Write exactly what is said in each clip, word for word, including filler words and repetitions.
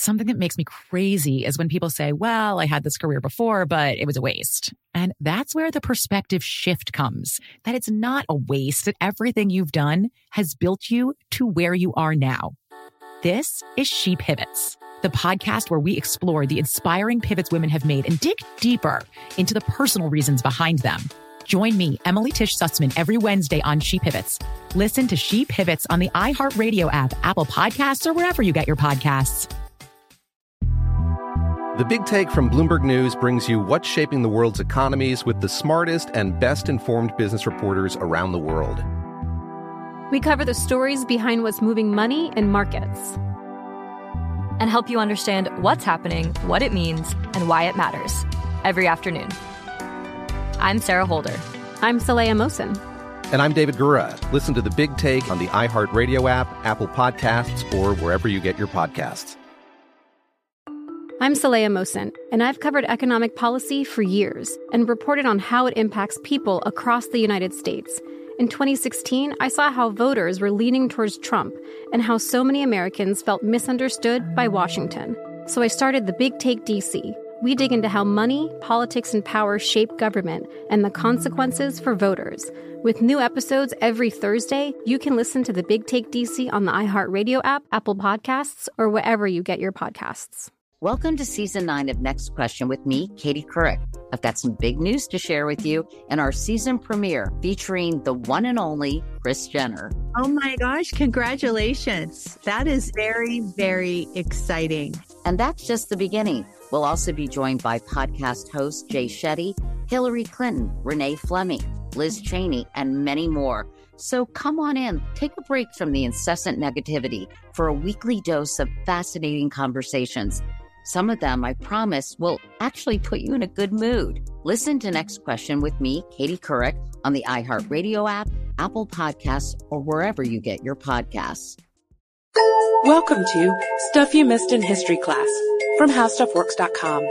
something that makes me crazy is when people say, well, I had this career before, but it was a waste. And that's where the perspective shift comes, that it's not a waste, that everything you've done has built you to where you are now. This is She Pivots, the podcast where we explore the inspiring pivots women have made and dig deeper into the personal reasons behind them. Join me, Emily Tish Sussman, every Wednesday on She Pivots. Listen to She Pivots on the iHeartRadio app, Apple Podcasts, or wherever you get your podcasts. The Big Take from Bloomberg News brings you what's shaping the world's economies with the smartest and best-informed business reporters around the world. We cover the stories behind what's moving money and markets, and help you understand what's happening, what it means, and why it matters every afternoon. I'm Sarah Holder. I'm Saleha Mohsin. And I'm David Gura. Listen to The Big Take on the iHeartRadio app, Apple Podcasts, or wherever you get your podcasts. I'm Saleha Mohsin, and I've covered economic policy for years and reported on how it impacts people across the United States. In twenty sixteen, I saw how voters were leaning towards Trump and how so many Americans felt misunderstood by Washington. So I started The Big Take D C. We dig into how money, politics, and power shape government and the consequences for voters. With new episodes every Thursday, you can listen to The Big Take D C on the iHeartRadio app, Apple Podcasts, or wherever you get your podcasts. Welcome to Season nine of Next Question with me, Katie Couric. I've got some big news to share with you in our season premiere featuring the one and only Kris Jenner. Oh my gosh, congratulations. That is very, very exciting. And that's just the beginning. We'll also be joined by podcast host Jay Shetty, Hillary Clinton, Renee Fleming, Liz Cheney, and many more. So come on in, take a break from the incessant negativity for a weekly dose of fascinating conversations. Some of them, I promise, will actually put you in a good mood. Listen to Next Question with me, Katie Couric, on the iHeartRadio app, Apple Podcasts, or wherever you get your podcasts. Welcome to Stuff You Missed in History Class from How Stuff Works dot com.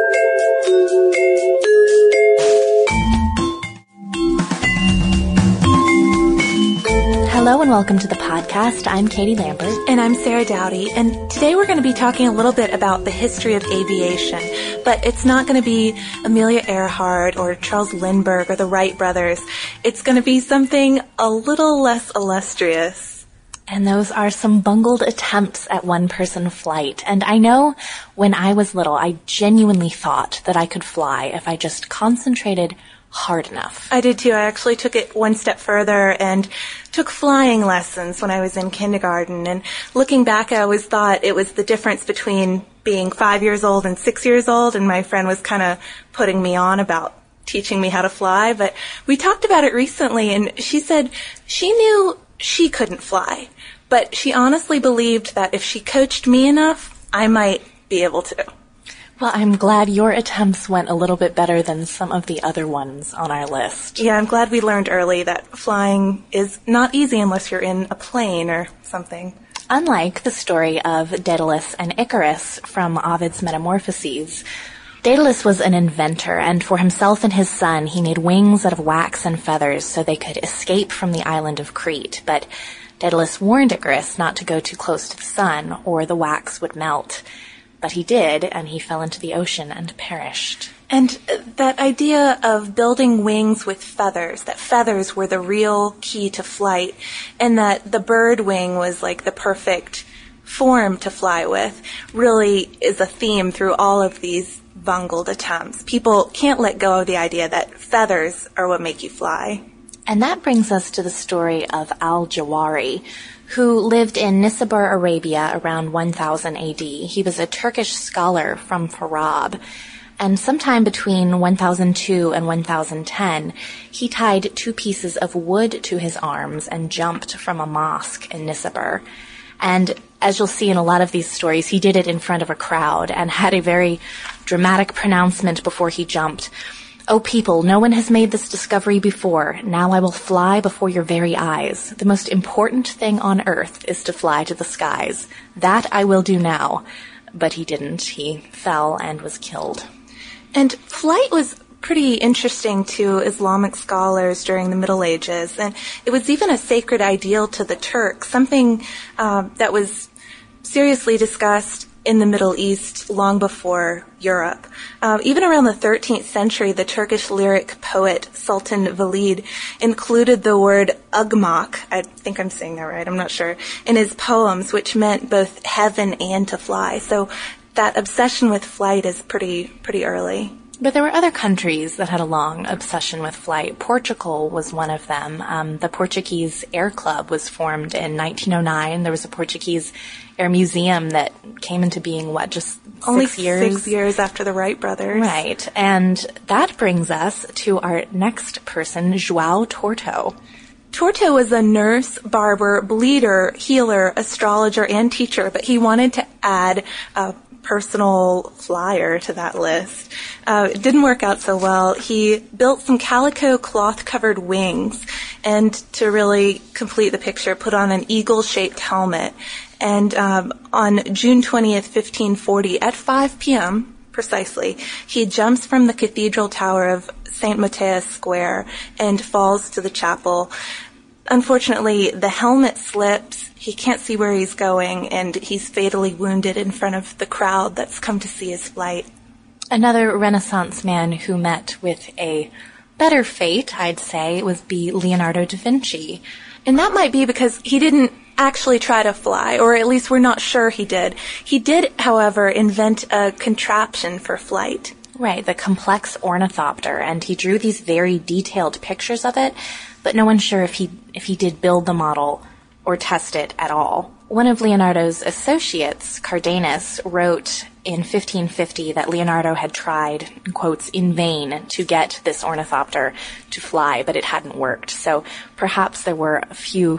Hello and welcome to the podcast. I'm Katie Lambert. And I'm Sarah Dowdy. And today we're going to be talking a little bit about the history of aviation. But it's not going to be Amelia Earhart or Charles Lindbergh or the Wright brothers. It's going to be something a little less illustrious. And those are some bungled attempts at one-person flight. And I know when I was little, I genuinely thought that I could fly if I just concentrated hard enough. I did too. I actually took it one step further and took flying lessons when I was in kindergarten. And looking back, I always thought it was the difference between being five years old and six years old. And my friend was kind of putting me on about teaching me how to fly. But we talked about it recently, and she said she knew she couldn't fly, but she honestly believed that if she coached me enough, I might be able to. Well, I'm glad your attempts went a little bit better than some of the other ones on our list. Yeah, I'm glad we learned early that flying is not easy unless you're in a plane or something. Unlike the story of Daedalus and Icarus from Ovid's Metamorphoses, Daedalus was an inventor, and for himself and his son, he made wings out of wax and feathers so they could escape from the island of Crete. But Daedalus warned Icarus not to go too close to the sun, or the wax would melt. But he did, and he fell into the ocean and perished. And that idea of building wings with feathers, that feathers were the real key to flight, and that the bird wing was like the perfect form to fly with, really is a theme through all of these bungled attempts. People can't let go of the idea that feathers are what make you fly. And that brings us to the story of Al-Jawari, who lived in Nisabur, Arabia around one thousand A D. He was a Turkish scholar from Farab. And sometime between one thousand two and one thousand ten, he tied two pieces of wood to his arms and jumped from a mosque in Nisabur. And as you'll see in a lot of these stories, he did it in front of a crowd and had a very dramatic pronouncement before he jumped. "O people, no one has made this discovery before. Now I will fly before your very eyes. The most important thing on earth is to fly to the skies. That I will do now." But he didn't. He fell and was killed. And flight was pretty interesting to Islamic scholars during the Middle Ages, and it was even a sacred ideal to the Turks, something uh, that was seriously discussed in the Middle East long before Europe. Um, even around the thirteenth century, the Turkish lyric poet Sultan Velid included the word ugmak, I think I'm saying that right, I'm not sure, in his poems, which meant both heaven and to fly. So that obsession with flight is pretty pretty early. But there were other countries that had a long obsession with flight. Portugal was one of them. Um, the Portuguese Air Club was formed in nineteen oh nine. There was a Portuguese Air Museum that came into being, what, just Only six years? six years after the Wright brothers. Right. And that brings us to our next person, João Torto. Torto was a nurse, barber, bleeder, healer, astrologer, and teacher, but he wanted to add a personal flyer to that list. Uh, it didn't work out so well. He built some calico cloth-covered wings, and to really complete the picture, put on an eagle-shaped helmet. And um, on June twentieth, fifteen forty, at five p.m. precisely, he jumps from the cathedral tower of Saint Matthias Square and falls to the chapel. Unfortunately, the helmet slips, he can't see where he's going, and he's fatally wounded in front of the crowd that's come to see his flight. Another Renaissance man who met with a better fate, I'd say, would be Leonardo da Vinci. And that might be because he didn't actually try to fly, or at least we're not sure he did. He did, however, invent a contraption for flight. Right, the complex ornithopter, and he drew these very detailed pictures of it, but no one's sure if he if he did build the model or test it at all. One of Leonardo's associates, Cardanus, wrote in fifteen fifty that Leonardo had tried, in quotes, in vain to get this ornithopter to fly, but it hadn't worked. So perhaps there were a few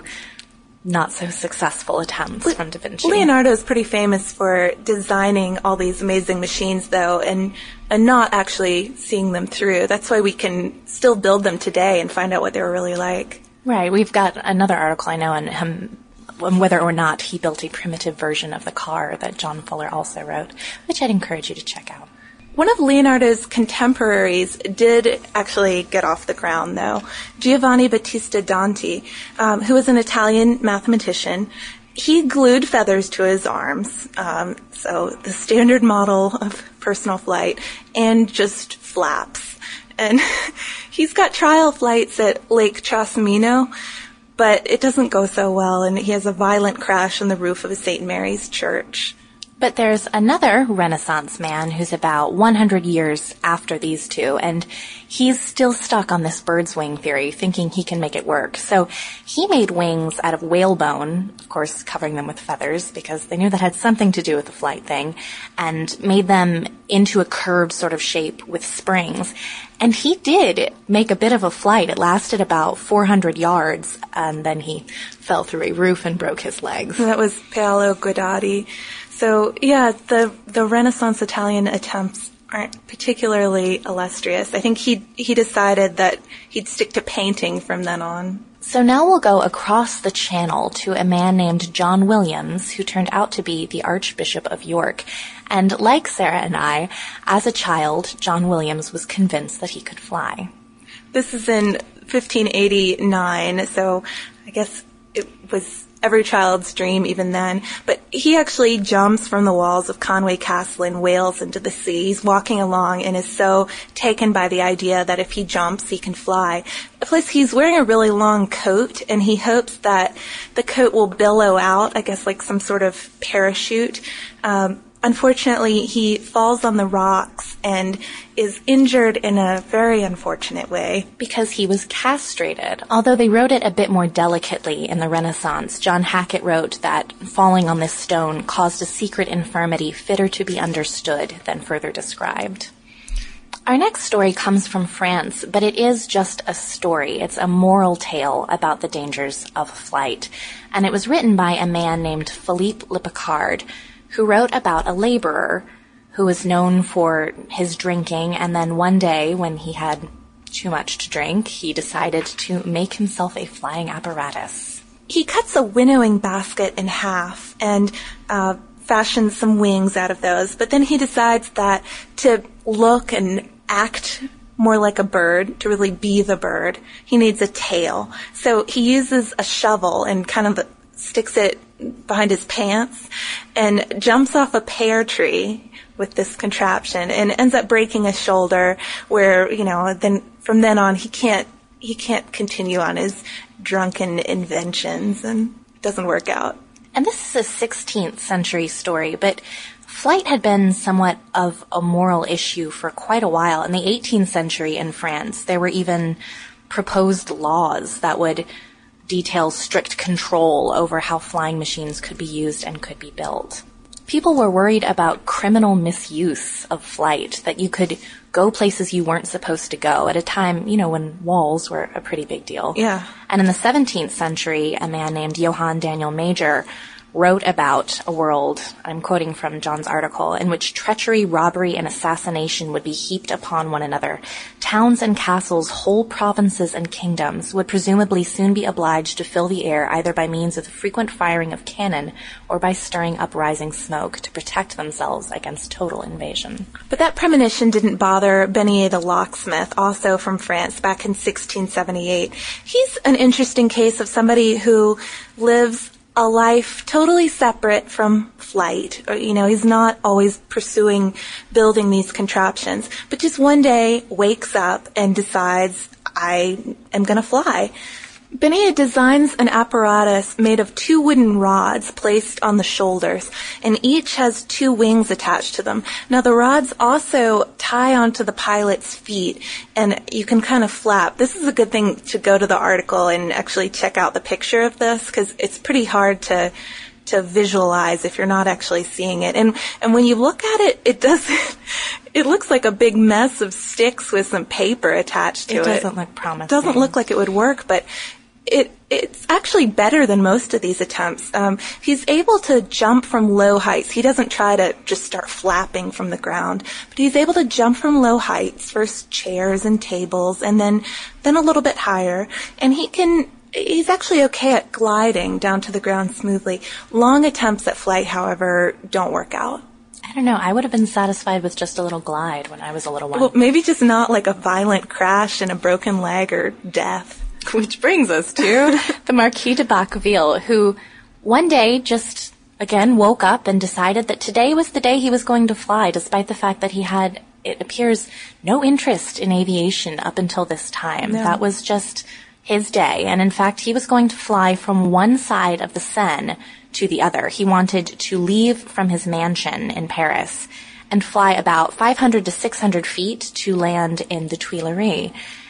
not so successful attempts Le- from Da Vinci. Leonardo's pretty famous for designing all these amazing machines, though, and and not actually seeing them through. That's why we can still build them today and find out what they were really like. Right. We've got another article I know on him, on whether or not he built a primitive version of the car that John Fuller also wrote, which I'd encourage you to check out. One of Leonardo's contemporaries did actually get off the ground, though. Giovanni Battista Danti, um, who was an Italian mathematician. He glued feathers to his arms, um, so the standard model of personal flight, and just flaps. And he's got trial flights at Lake Trasimeno, but it doesn't go so well, and he has a violent crash on the roof of a Saint Mary's church. But there's another Renaissance man who's about one hundred years after these two, and he's still stuck on this bird's wing theory, thinking he can make it work. So he made wings out of whalebone, of course covering them with feathers, because they knew that had something to do with the flight thing, and made them into a curved sort of shape with springs. And he did make a bit of a flight. It lasted about four hundred yards, and then he fell through a roof and broke his legs. That was Paolo Guidotti. So, yeah, the the Renaissance Italian attempts aren't particularly illustrious. I think he he decided that he'd stick to painting from then on. So now we'll go across the channel to a man named John Williams, who turned out to be the Archbishop of York. And like Sarah and I, as a child, John Williams was convinced that he could fly. This is in fifteen eighty-nine, so I guess it was every child's dream even then. But he actually jumps from the walls of Conway Castle in Wales into the sea. He's walking along and is so taken by the idea that if he jumps, he can fly. Plus, he's wearing a really long coat, and he hopes that the coat will billow out, I guess like some sort of parachute. Um, Unfortunately, he falls on the rocks and is injured in a very unfortunate way. Because he was castrated. Although they wrote it a bit more delicately in the Renaissance, John Hackett wrote that falling on this stone caused a secret infirmity fitter to be understood than further described. Our next story comes from France, but it is just a story. It's a moral tale about the dangers of flight. And it was written by a man named Philippe Le Picard, who wrote about a laborer who was known for his drinking, and then one day when he had too much to drink, he decided to make himself a flying apparatus. He cuts a winnowing basket in half and uh, fashions some wings out of those, but then he decides that to look and act more like a bird, to really be the bird, he needs a tail. So he uses a shovel and kind of sticks it behind his pants and jumps off a pear tree with this contraption and ends up breaking a shoulder where, you know, then from then on he can't he can't continue on his drunken inventions, and it doesn't work out. And this is a sixteenth century story, but flight had been somewhat of a moral issue for quite a while. In the eighteenth century in France, there were even proposed laws that would detail strict control over how flying machines could be used and could be built. People were worried about criminal misuse of flight, that you could go places you weren't supposed to go at a time, you know, when walls were a pretty big deal. Yeah. And in the seventeenth century, a man named Johann Daniel Major wrote about a world, I'm quoting from John's article, in which treachery, robbery, and assassination would be heaped upon one another. Towns and castles, whole provinces and kingdoms would presumably soon be obliged to fill the air either by means of the frequent firing of cannon or by stirring up rising smoke to protect themselves against total invasion. But that premonition didn't bother Benier the locksmith, also from France, back in sixteen seventy-eight. He's an interesting case of somebody who lives a life totally separate from flight. Or, you know, he's not always pursuing building these contraptions, but just one day wakes up and decides, I am going to fly. Benier designs an apparatus made of two wooden rods placed on the shoulders, and each has two wings attached to them. Now, the rods also tie onto the pilot's feet, and you can kind of flap. This is a good thing to go to the article and actually check out the picture of this, because it's pretty hard to to visualize if you're not actually seeing it. And and when you look at it, it doesn't. It looks like a big mess of sticks with some paper attached to it. It doesn't look promising. It doesn't look like it would work, but It, it's actually better than most of these attempts. Um, he's able to jump from low heights. He doesn't try to just start flapping from the ground, but he's able to jump from low heights, first chairs and tables, and then, then a little bit higher. And he can, he's actually okay at gliding down to the ground smoothly. Long attempts at flight, however, don't work out. I don't know. I would have been satisfied with just a little glide when I was a little one. Well, maybe just not like a violent crash and a broken leg or death. Which brings us to the Marquis de Bacqueville, who one day just, again, woke up and decided that today was the day he was going to fly, despite the fact that he had, it appears, no interest in aviation up until this time. No. That was just his day. And in fact, he was going to fly from one side of the Seine to the other. He wanted to leave from his mansion in Paris and fly about five hundred to six hundred feet to land in the Tuileries.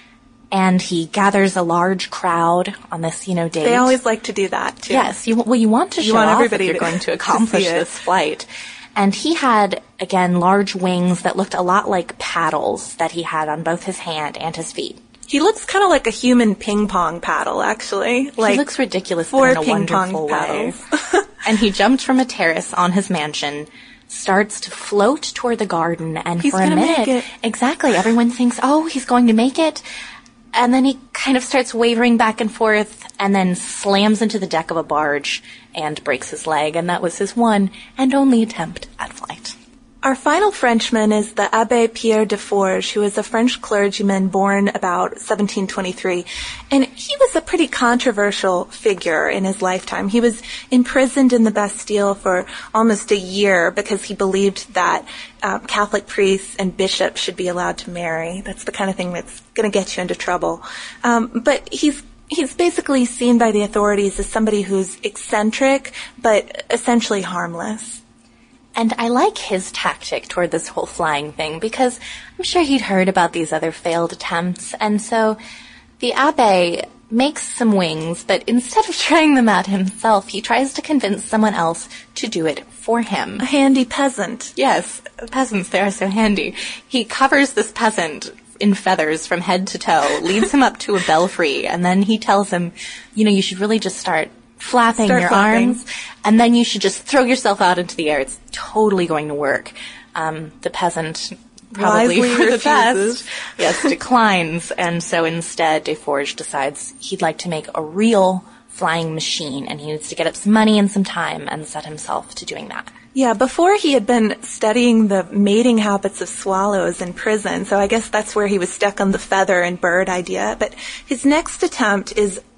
And he gathers a large crowd on this, you know, date. They always like to do that, too. Yes. You, well, you want to you show want off everybody if you're to, going to accomplish to this flight. And he had, again, large wings that looked a lot like paddles that he had on both his hand and his feet. He looks kind of like a human ping pong paddle, actually. Like he looks ridiculous four in a ping wonderful pong paddles. way. And he jumped from a terrace on his mansion, starts to float toward the garden, and he's for a minute, make it. exactly, everyone thinks, oh, he's going to make it. And then he kind of starts wavering back and forth and then slams into the deck of a barge and breaks his leg. And that was his one and only attempt at flight. Our final Frenchman is the Abbé Pierre de Forges, who is a French clergyman born about seventeen twenty-three. And he was a pretty controversial figure in his lifetime. He was imprisoned in the Bastille for almost a year because he believed that uh, Catholic priests and bishops should be allowed to marry. That's the kind of thing that's going to get you into trouble. Um, but he's He's basically seen by the authorities as somebody who's eccentric, but essentially harmless. And I like his tactic toward this whole flying thing because I'm sure he'd heard about these other failed attempts. And so the Abbé makes some wings, but instead of trying them out himself, he tries to convince someone else to do it for him. A handy peasant. Yes, peasants, they are so handy. He covers this peasant in feathers from head to toe, leads him up to a belfry, and then he tells him, you know, you should really just start flapping Start your flapping. arms, and then you should just throw yourself out into the air. It's totally going to work. Um, the peasant, probably Wisely for the refuses. best, yes, declines, and so instead Desforges decides he'd like to make a real flying machine, and he needs to get up some money and some time and set himself to doing that. Yeah, before he had been studying the mating habits of swallows in prison, so I guess that's where he was stuck on the feather and bird idea. But his next attempt is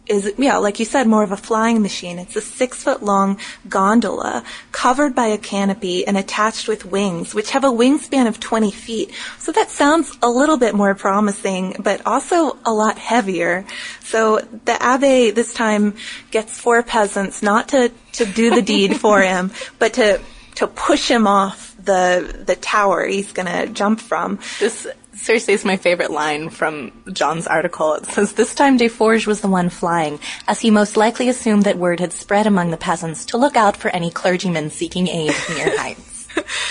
is, yeah, like you said, more of a flying machine. It's a six-foot-long gondola covered by a canopy and attached with wings, which have a wingspan of twenty feet. So that sounds a little bit more promising, but also a lot heavier. So the abbé this time gets four peasants not to, to do the deed for him, but to to push him off the the tower he's going to jump from. This seriously is my favorite line from John's article. It says, "This time Desforges was the one flying, as he most likely assumed that word had spread among the peasants to look out for any clergymen seeking aid near Heights."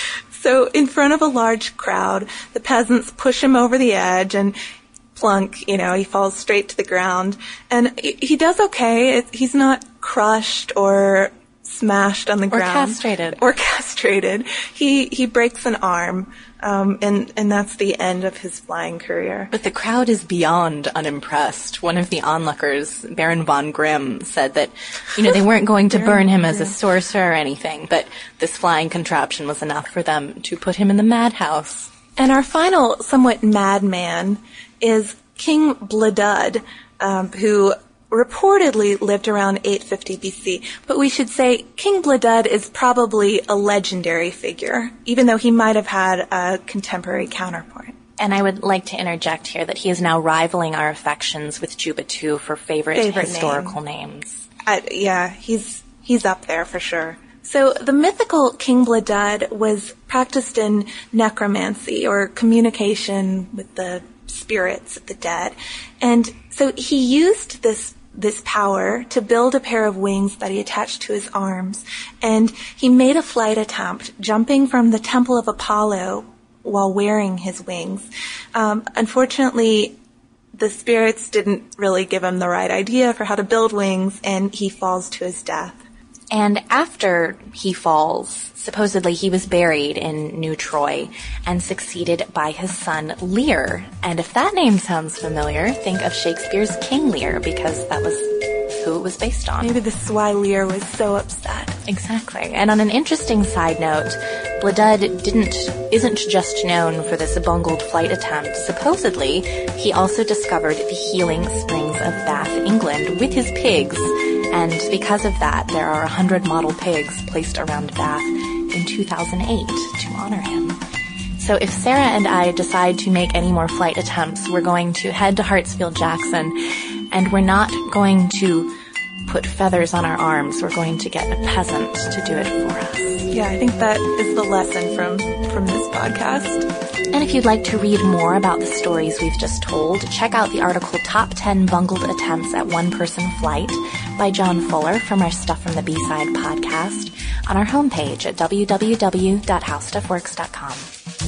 So in front of a large crowd, the peasants push him over the edge and plunk, you know, he falls straight to the ground. And he does okay. He's not crushed or smashed on the or ground. Or castrated. Or castrated. He he breaks an arm, um, and, and that's the end of his flying career. But the crowd is beyond unimpressed. One of the onlookers, Baron von Grimm, said that, you know, they weren't going to burn him as a sorcerer or anything, but this flying contraption was enough for them to put him in the madhouse. And our final somewhat madman is King Bledud, um, who reportedly lived around eight fifty B C, but we should say King Bledud is probably a legendary figure, even though he might have had a contemporary counterpart. And I would like to interject here that he is now rivaling our affections with Juba two for favorite, favorite historical name. names. Uh, yeah, he's he's up there for sure. So the mythical King Bledud was practiced in necromancy, or communication with the spirits of the dead. And so he used this this power to build a pair of wings that he attached to his arms. And he made a flight attempt, jumping from the Temple of Apollo while wearing his wings. Um, unfortunately, the spirits didn't really give him the right idea for how to build wings, and he falls to his death. And after he falls, supposedly he was buried in New Troy and succeeded by his son Lear. And if that name sounds familiar, think of Shakespeare's King Lear, because that was who it was based on. Maybe this is why Lear was so upset. Exactly. And on an interesting side note, Bledud didn't, isn't just known for this bungled flight attempt. Supposedly, he also discovered the healing springs of Bath, England with his pigs. And because of that, there are one hundred model pigs placed around Bath in two thousand eight to honor him. So if Sarah and I decide to make any more flight attempts, we're going to head to Hartsfield-Jackson, and we're not going to put feathers on our arms. We're going to get a peasant to do it for us. Yeah, I think that is the lesson from, from this podcast. And if you'd like to read more about the stories we've just told, check out the article Top ten Bungled Attempts at One-Person Flight by John Fuller from our Stuff from the B-Side podcast on our homepage at w w w dot how stuff works dot com.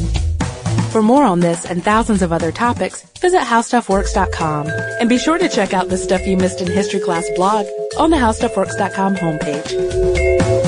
For more on this and thousands of other topics, visit how stuff works dot com. And be sure to check out the Stuff You Missed in History Class blog on the how stuff works dot com homepage.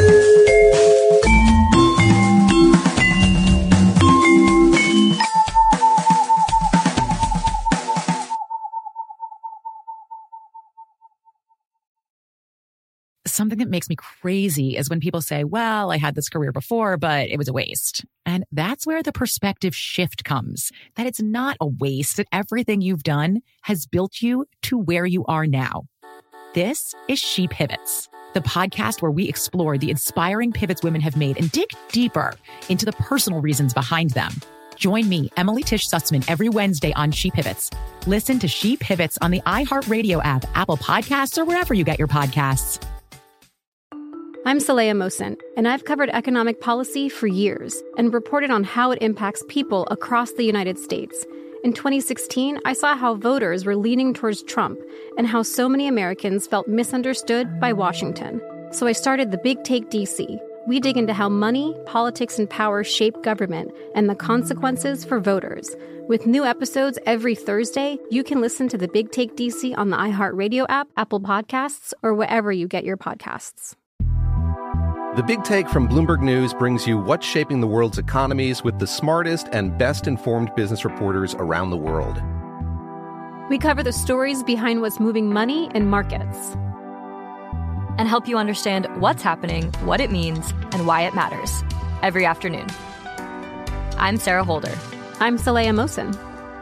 Something that makes me crazy is when people say, well, I had this career before, but it was a waste. And that's where the perspective shift comes, that it's not a waste, that everything you've done has built you to where you are now. This is She Pivots, the podcast where we explore the inspiring pivots women have made and dig deeper into the personal reasons behind them. Join me, Emily Tish Sussman, every Wednesday on She Pivots. Listen to She Pivots on the iHeartRadio app, Apple Podcasts, or wherever you get your podcasts. I'm Saleha Mohsin, and I've covered economic policy for years and reported on how it impacts people across the United States. In twenty sixteen, I saw how voters were leaning towards Trump and how so many Americans felt misunderstood by Washington. So I started The Big Take D C. We dig into how money, politics, and power shape government and the consequences for voters. With new episodes every Thursday, you can listen to The Big Take D C on the iHeartRadio app, Apple Podcasts, or wherever you get your podcasts. The Big Take from Bloomberg News brings you what's shaping the world's economies with the smartest and best-informed business reporters around the world. We cover the stories behind what's moving money and markets, and help you understand what's happening, what it means, and why it matters every afternoon. I'm Sarah Holder. I'm Saleha Mohsin.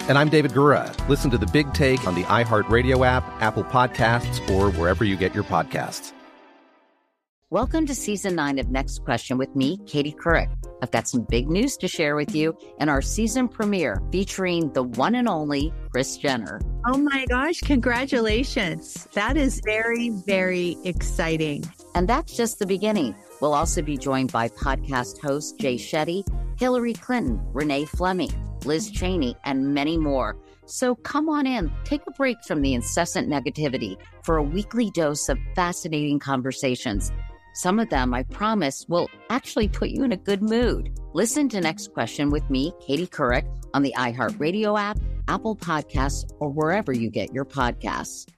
And I'm David Gura. Listen to The Big Take on the iHeartRadio app, Apple Podcasts, or wherever you get your podcasts. Welcome to season nine of Next Question with me, Katie Couric. I've got some big news to share with you in our season premiere featuring the one and only Kris Jenner. Oh my gosh, congratulations. That is very, very exciting. And that's just the beginning. We'll also be joined by podcast host Jay Shetty, Hillary Clinton, Renee Fleming, Liz Cheney, and many more. So come on in, take a break from the incessant negativity for a weekly dose of fascinating conversations. Some of them, I promise, will actually put you in a good mood. Listen to Next Question with me, Katie Couric, on the iHeartRadio app, Apple Podcasts, or wherever you get your podcasts.